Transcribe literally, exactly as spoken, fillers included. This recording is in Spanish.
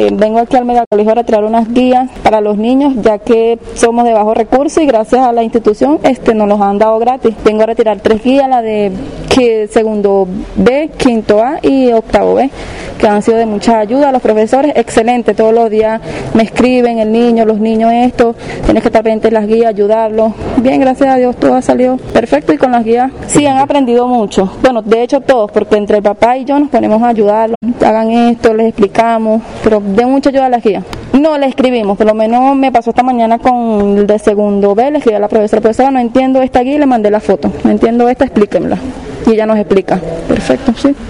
Eh, vengo aquí al megacolegio a retirar unas guías para los niños, ya que somos de bajo recurso y gracias a la institución este, nos los han dado gratis. Vengo a retirar tres guías, la de que segundo B, quinto A y octavo B, que han sido de mucha ayuda. Los profesores, excelente, todos los días me escriben, el niño, los niños esto, tienes que estar pendiente de las guías, ayudarlos. Bien, gracias a Dios todo ha salido perfecto y con las guías sí han aprendido mucho. Bueno, de hecho todos, porque entre el papá y yo nos ponemos a ayudarlos, hagan esto, les explicamos, pero de mucha ayuda a las guías. No le escribimos, por lo menos me pasó esta mañana con el de segundo B, le escribí a la profesora, profesora, no entiendo esta guía y le mandé la foto, no entiendo esta, explíquenmela. Y ella nos explica. Perfecto, sí.